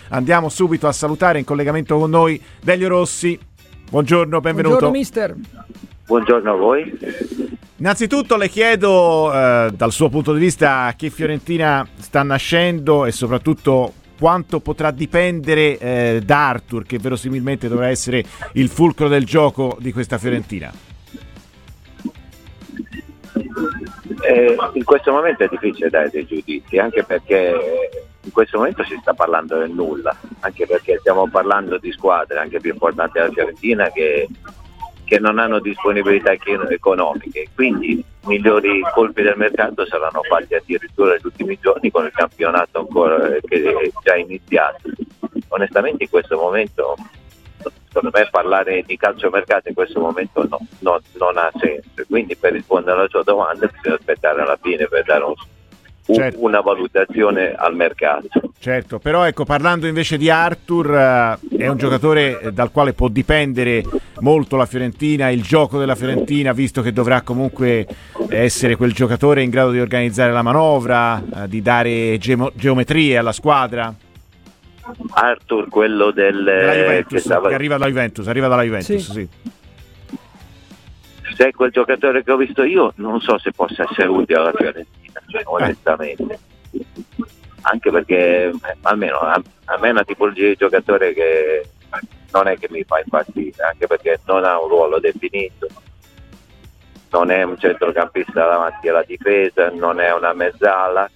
andiamo subito a salutare in collegamento con noi Delio Rossi. Buongiorno, benvenuto. Buongiorno mister. Buongiorno a voi. Innanzitutto le chiedo dal suo punto di vista che Fiorentina sta nascendo e soprattutto quanto potrà dipendere da Arthur, che verosimilmente dovrà essere il fulcro del gioco di questa Fiorentina. In questo momento è difficile dare dei giudizi, anche perché in questo momento si sta parlando del nulla, anche perché stiamo parlando di squadre anche più importanti della Fiorentina che non hanno disponibilità economiche, quindi i migliori colpi del mercato saranno fatti addirittura negli ultimi giorni con il campionato ancora che è già iniziato. Onestamente in questo momento, secondo me, parlare di calciomercato in questo momento non ha senso, quindi per rispondere alla sua domanda bisogna aspettare alla fine per dare una valutazione al mercato. Certo, però ecco, parlando invece di Arthur, è un giocatore dal quale può dipendere molto la Fiorentina, il gioco della Fiorentina, visto che dovrà comunque essere quel giocatore in grado di organizzare la manovra, di dare geometrie alla squadra. Arthur, quello della Juventus, che arriva dalla Juventus, sì. Se è quel giocatore che ho visto io, non so se possa essere utile alla Fiorentina, onestamente. Anche perché almeno a me è una tipologia di giocatore che non è che mi fa impazzire, anche perché non ha un ruolo definito, non è un centrocampista davanti alla difesa, non è una mezzala,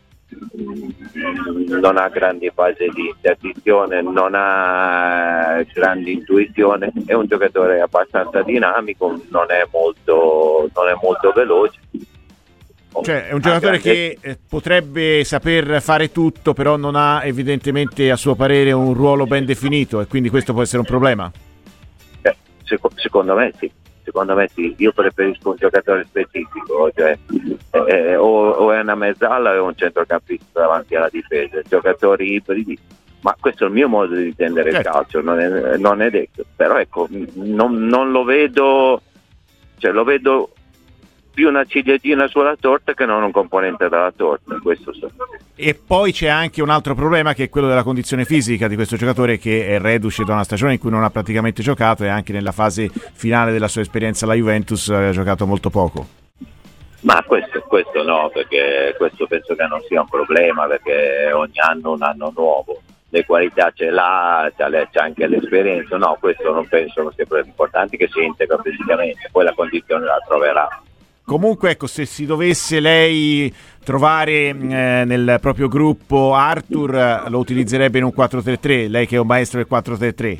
non ha grandi fasi di interdizione, non ha grandi intuizione, è un giocatore abbastanza dinamico, non è molto veloce. Cioè è un giocatore che potrebbe saper fare tutto, però non ha evidentemente a suo parere un ruolo ben definito e quindi questo può essere un problema. Secondo me sì, io preferisco un giocatore specifico, cioè, o è una mezzala o un centrocampista davanti alla difesa, giocatori ibridi, ma questo è il mio modo di intendere il calcio, non è detto, però ecco, non lo vedo, cioè lo vedo più una ciliegina sulla torta che non un componente della torta, questo so. E poi c'è anche un altro problema, che è quello della condizione fisica di questo giocatore, che è reduce da una stagione in cui non ha praticamente giocato e anche nella fase finale della sua esperienza alla Juventus ha giocato molto poco. Ma questo no, perché questo penso che non sia un problema, perché ogni anno un anno nuovo, le qualità ce l'ha, c'è anche l'esperienza, no, questo non penso non sia problema, importante che si integra fisicamente, poi la condizione la troverà. Comunque ecco, se si dovesse lei trovare nel proprio gruppo Arthur, lo utilizzerebbe in un 4-3-3, lei che è un maestro del 4-3-3?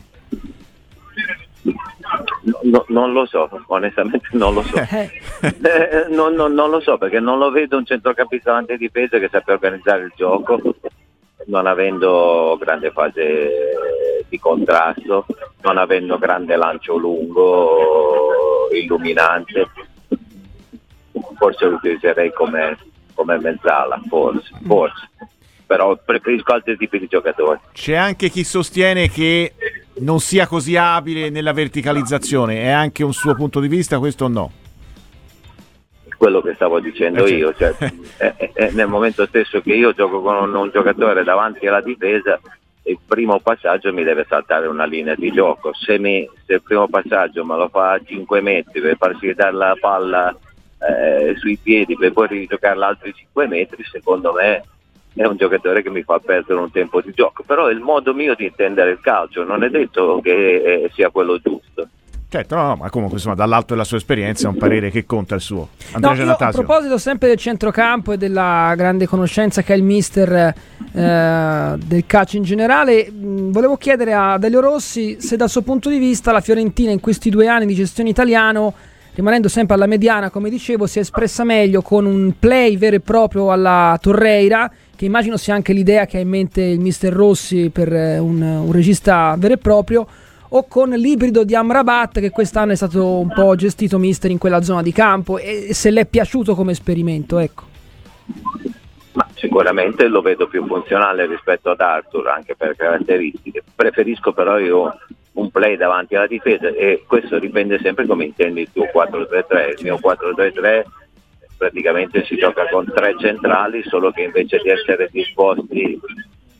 Non lo so, onestamente non lo so. Non lo so, perché non lo vedo un centrocampista davanti difesa che sappia organizzare il gioco, non avendo grande fase di contrasto, non avendo grande lancio lungo, illuminante. Forse lo utilizzerei come mezzala, forse, però preferisco altri tipi di giocatori. C'è anche chi sostiene che non sia così abile nella verticalizzazione, è anche un suo punto di vista, questo o no? Quello che stavo dicendo io, cioè, nel momento stesso che io gioco con un giocatore davanti alla difesa, il primo passaggio mi deve saltare una linea di gioco, se il primo passaggio me lo fa a 5 metri per farsi dare la palla sui piedi per poi rigiocarla altri 5 metri, secondo me è un giocatore che mi fa perdere un tempo di gioco, però è il modo mio di intendere il calcio, non è detto che sia quello giusto. Certo, no, ma comunque insomma dall'alto della sua esperienza è un parere che conta il suo. Andrea a proposito sempre del centrocampo e della grande conoscenza che ha il mister del calcio in generale, volevo chiedere a Delio Rossi se dal suo punto di vista la Fiorentina in questi 2 anni di gestione italiano, rimanendo sempre alla mediana, come dicevo, si è espressa meglio con un play vero e proprio alla Torreira, che immagino sia anche l'idea che ha in mente il mister Rossi per un regista vero e proprio, o con l'ibrido di Amrabat, che quest'anno è stato un po' gestito mister in quella zona di campo, e se l'è piaciuto come esperimento, ecco. Ma sicuramente lo vedo più funzionale rispetto ad Arthur, anche per caratteristiche. Preferisco però io un play davanti alla difesa, e questo dipende sempre come intendi il tuo 4-3-3. Il mio 4-3-3 praticamente si gioca con 3 centrali, solo che invece di essere disposti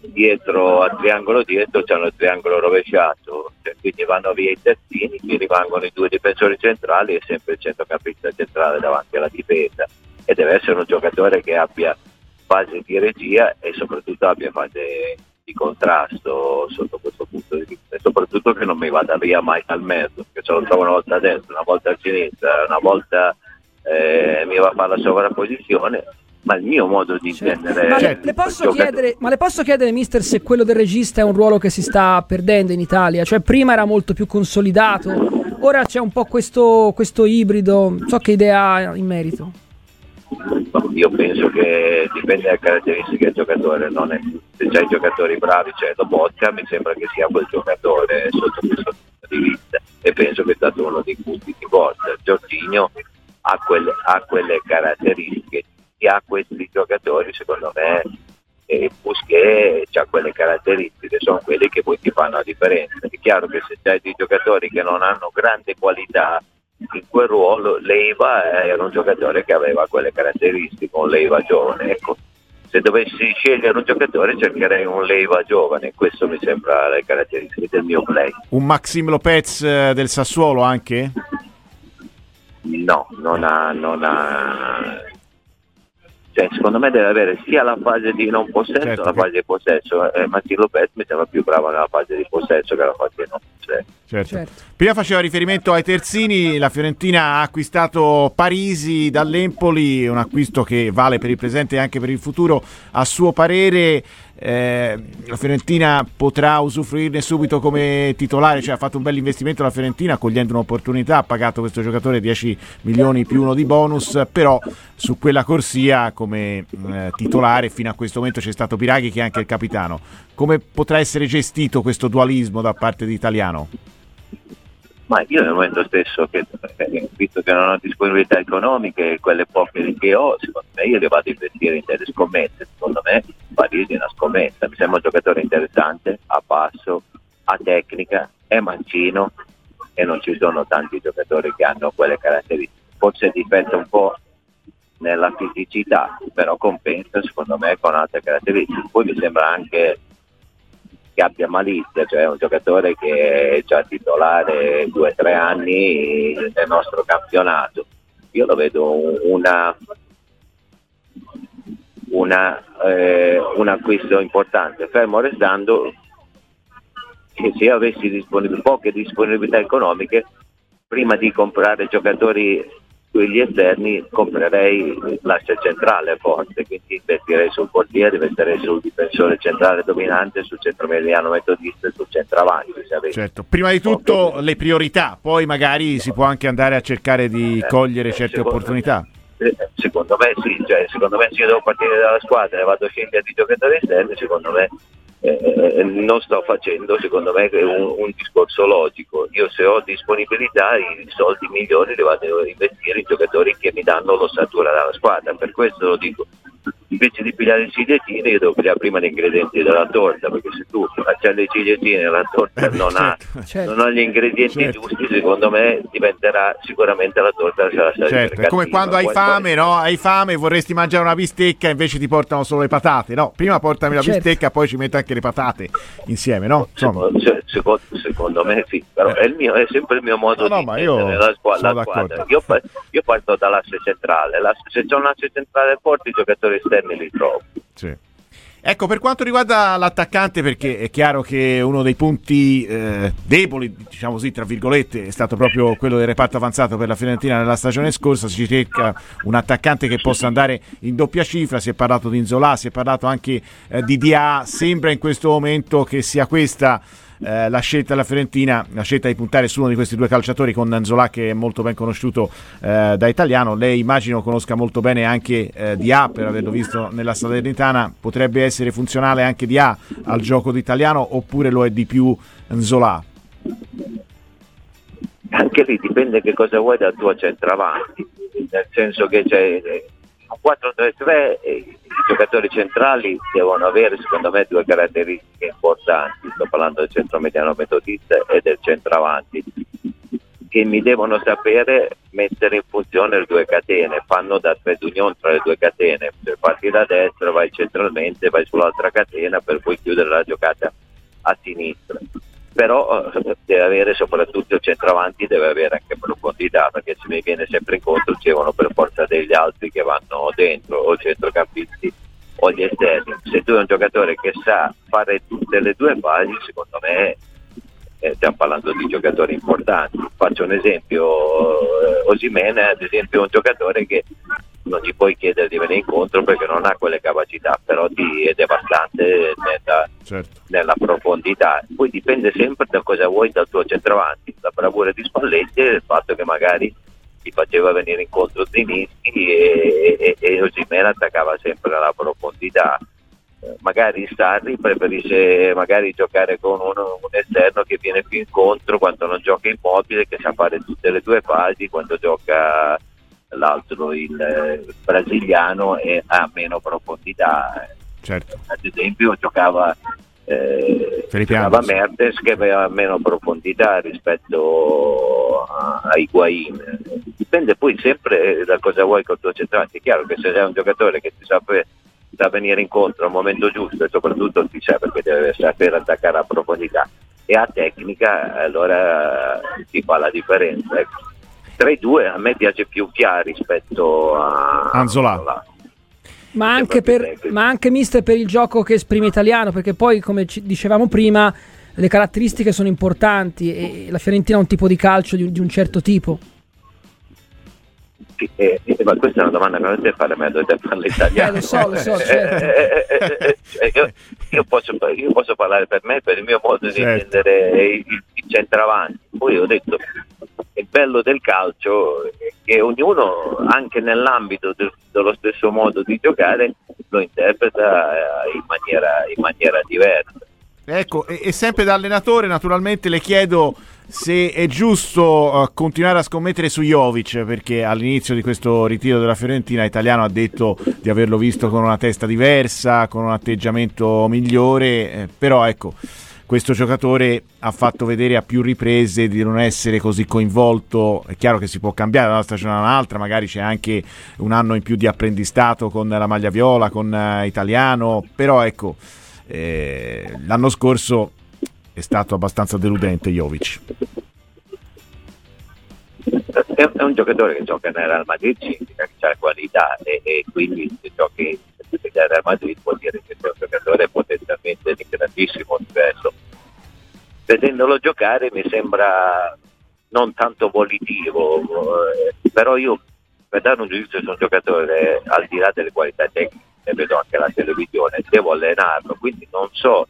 dietro al triangolo dietro c'hanno il triangolo rovesciato, cioè, quindi vanno via i terzini, ci rimangono i due difensori centrali e sempre il centrocampista centrale davanti alla difesa, e deve essere un giocatore che abbia fase di regia e soprattutto abbia fase di contrasto sotto questo punto di vista, e soprattutto che non mi vada via mai dal mezzo, perché se lo trovo una volta a destra, una volta a sinistra, una volta mi va a fare la sovrapposizione. Ma il mio modo di intendere le posso chiedere, mister, se quello del regista è un ruolo che si sta perdendo in Italia? Cioè prima era molto più consolidato, ora c'è un po' questo ibrido, so che idea ha in merito. Io penso che dipende dalle caratteristiche del giocatore, non è, se c'hai giocatori bravi, c'è Lobotka, mi sembra che sia quel giocatore sotto questo punto di vista, e penso che è stato uno dei punti di forza. Jorginho ha quelle caratteristiche, ha questi giocatori, secondo me, e Busquets ha quelle caratteristiche, sono quelli che poi ti fanno la differenza. È chiaro che se c'hai dei giocatori che non hanno grande qualità in quel ruolo, Leiva era un giocatore che aveva quelle caratteristiche, un Leiva giovane, ecco. Se dovessi scegliere un giocatore cercherei un Leiva giovane, questo mi sembra le caratteristiche del mio play. Un Maxim Lopez del Sassuolo anche? No, non ha. Cioè, secondo me deve avere sia la fase di non possesso, certo, la fase di possesso. Maxim Lopez mi sembra più bravo nella fase di possesso che nella fase di non possesso. Certo. Prima faceva riferimento ai terzini, la Fiorentina ha acquistato Parisi dall'Empoli, un acquisto che vale per il presente e anche per il futuro. A suo parere la Fiorentina potrà usufruirne subito come titolare? Cioè ha fatto un bel investimento la Fiorentina cogliendo un'opportunità, ha pagato questo giocatore 10 milioni più uno di bonus, però su quella corsia come titolare fino a questo momento c'è stato Biraghi, che è anche il capitano. Come potrà essere gestito questo dualismo da parte di Italiano? Ma io nel momento stesso, visto che non ho disponibilità economiche, quelle poche che ho, secondo me io le vado a investire in delle scommesse. Secondo me Parisi è una scommessa, mi sembra un giocatore interessante, a passo, a tecnica, è mancino e non ci sono tanti giocatori che hanno quelle caratteristiche. Forse dipende un po' nella fisicità, però compensa secondo me con altre caratteristiche. Poi mi sembra anche che abbia malizia, cioè è un giocatore che è già titolare 2 o 3 anni nel nostro campionato. Io lo vedo un acquisto importante, fermo restando che se avessi poche disponibilità economiche, prima di comprare giocatori sugli esterni comprerei l'asse centrale forte, quindi investirei sul portiere, investirei sul difensore centrale dominante, sul centromediano metodista e sul centravanti. Certo, prima di tutto le priorità, poi magari si può anche andare a cercare di cogliere certe opportunità. Secondo me sì, se io devo partire dalla squadra e vado a scegliere di giocatori esterni, secondo me non sto facendo, secondo me, un discorso logico. Io se ho disponibilità, i soldi migliori li vado a investire in giocatori che mi danno l'ossatura della squadra. Per questo lo dico, invece di pigliare il ciliegino io devo pigliare prima gli ingredienti della torta, perché se tu accendi le ciliegine e la torta non ha gli ingredienti giusti, secondo me diventerà sicuramente la torta sarà è come quando hai fame, no? Hai fame, vorresti mangiare una bistecca, invece ti portano solo le patate, no? Prima portami la bistecca, poi ci metto anche le patate insieme, no? Secondo me sì, però è sempre il mio modo di intendere la squadra. Io parto dall'asse centrale, se c'è un asse centrale forte, i giocatori esterni li trovo. Sì. Ecco, per quanto riguarda l'attaccante, perché è chiaro che uno dei punti deboli, diciamo così, tra virgolette, è stato proprio quello del reparto avanzato per la Fiorentina nella stagione scorsa. Si cerca un attaccante che possa andare in doppia cifra, si è parlato di Nzola, si è parlato anche di Dia. Sembra in questo momento che sia questa la scelta della Fiorentina, la scelta di puntare su uno di questi due calciatori, con Nzola che è molto ben conosciuto da Italiano. Lei immagino conosca molto bene anche Dia per averlo visto nella Salernitana. Potrebbe essere funzionale anche Dia al gioco di Italiano, oppure lo è di più Nzola? Anche lì dipende che cosa vuoi dal tuo centravanti, nel senso che c'è un 4-3-3 i giocatori centrali devono avere, secondo me, 2 caratteristiche importanti. Sto parlando del centromediano metodista e del centravanti. che mi devono sapere mettere in funzione le due catene, fanno da trade union tra le due catene, se parti da destra vai centralmente, vai sull'altra catena per poi chiudere la giocata a sinistra. Però deve avere, soprattutto il centravanti deve avere anche profondità, perché se mi viene sempre incontro ci devono per forza degli altri che vanno dentro, o centrocampisti o gli esterni. Se tu hai un giocatore che sa fare tutte le due fasi, secondo me stiamo parlando di giocatori importanti. Faccio un esempio, Osimhen ad esempio è un giocatore che non gli puoi chiedere di venire incontro perché non ha quelle capacità, però è devastante nella profondità. Poi dipende sempre da cosa vuoi dal tuo centravanti, la bravura di Spalletti e il fatto che magari ti faceva venire incontro Zilinski e Osimhen attaccava sempre alla profondità. Magari Sarri preferisce magari giocare con un esterno che viene più incontro quando non gioca Immobile, che sa fare tutte le due fasi, quando gioca l'altro, il brasiliano, e ha meno profondità. Certo. Ad esempio giocava Mertens, che aveva meno profondità rispetto a Higuain. Dipende poi sempre da cosa vuoi col tuo centrale. È chiaro che se sei un giocatore che ti sa venire incontro al momento giusto e soprattutto ti sa, perché deve saper attaccare a profondità e a tecnica, allora si fa la differenza. Tra i due a me piace più Chiari rispetto a Anzola. Ma anche mister per il gioco che esprime italiano, perché poi, come dicevamo prima, le caratteristiche sono importanti e la Fiorentina ha un tipo di calcio di un certo tipo. Ma questa è una domanda che non deve fare, ma dovete farla italiano. Lo so, certo. Io posso parlare per me, per il mio modo di intendere il centravanti. Poi ho detto, il bello del calcio è che ognuno, anche nell'ambito dello stesso modo di giocare, lo interpreta in maniera diversa. Ecco, e sempre da allenatore naturalmente le chiedo se è giusto continuare a scommettere su Jovic, perché all'inizio di questo ritiro della Fiorentina Italiano ha detto di averlo visto con una testa diversa, con un atteggiamento migliore, però ecco, questo giocatore ha fatto vedere a più riprese di non essere così coinvolto. È chiaro che si può cambiare da una stagione a un'altra, magari c'è anche un anno in più di apprendistato con la maglia viola, con Italiano, però ecco, l'anno scorso è stato abbastanza deludente Jovic. È un giocatore che gioca nel Real Madrid, significa che ha qualità e quindi se giochi nel Real Madrid vuol dire che è un giocatore potenzialmente di grandissimo livello. Vedendolo giocare mi sembra non tanto volitivo, però io per dare un giudizio su un giocatore, al di là delle qualità tecniche, ne vedo anche la televisione, devo allenarlo, quindi non so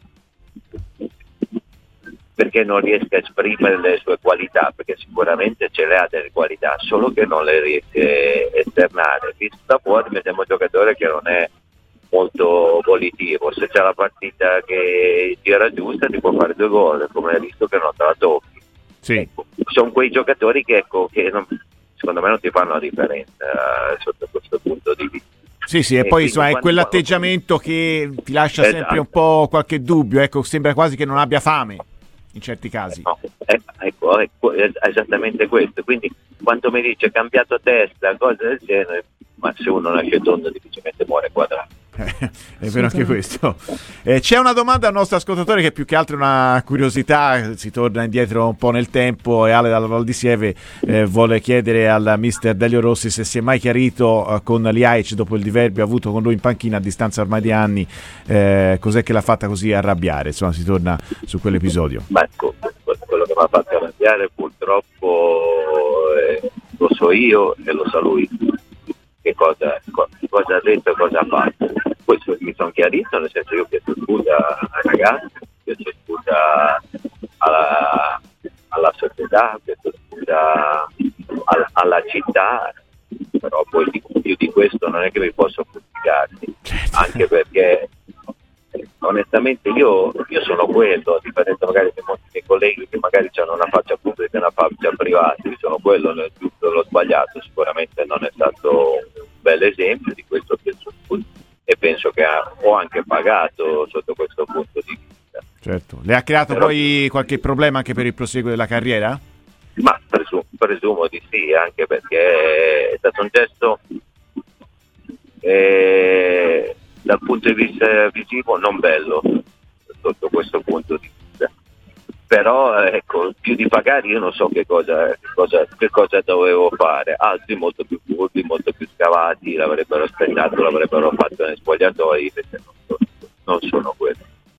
perché non riesca a esprimere le sue qualità, perché sicuramente ce le ha delle qualità, solo che non le riesce a esternare. Visto da fuori mi sembra un giocatore che non è molto volitivo, se c'è la partita che gira giusta ti può fare 2 gol, come hai visto che non te la tocchi. Sì. Ecco, sono quei giocatori che secondo me non ti fanno la differenza sotto questo punto di vista. Sì, e poi insomma è quell'atteggiamento che ti lascia sempre un po' qualche dubbio, ecco, sembra quasi che non abbia fame in certi casi. No, ecco, è esattamente questo. Quindi quando mi dice cambiato testa, cose del genere, ma se uno nasce tondo difficilmente muore quadrato. È vero anche questo. C'è una domanda al nostro ascoltatore che più che altro è una curiosità, si torna indietro un po' nel tempo, e Ale dalla Val di Sieve vuole chiedere al mister Delio Rossi se si è mai chiarito con Ljajic dopo il diverbio avuto con lui in panchina a distanza ormai di anni, cos'è che l'ha fatta così arrabbiare, insomma si torna su quell'episodio. Ma quello che mi ha fatto arrabbiare purtroppo lo so io e lo sa lui, che cosa ha detto e cosa ha fatto. Poi mi sono chiarito, nel senso, io ho chiesto scusa ai ragazzi, ho chiesto scusa alla società, ho chiesto scusa alla città, però poi più di questo non è che mi posso pubblicarmi, anche perché onestamente io sono quello, a differenza magari di molti miei colleghi che magari hanno una faccia pubblica e una faccia privata, io sono quello nel giusto e lo sbagliato. Sicuramente non è stato un bel esempio di questo, e penso che ho anche pagato sotto questo punto di vista. Certo. Le ha creato poi qualche problema anche per il proseguo della carriera? Ma presumo di sì, anche perché è stato un gesto dal punto di vista visivo non bello sotto questo punto di vista. Però ecco, più di pagare io non so che cosa dovevo fare. Altri molto più furbi, molto più scavati, l'avrebbero aspettato, l'avrebbero fatto nei spogliatoi, perché non sono quelli.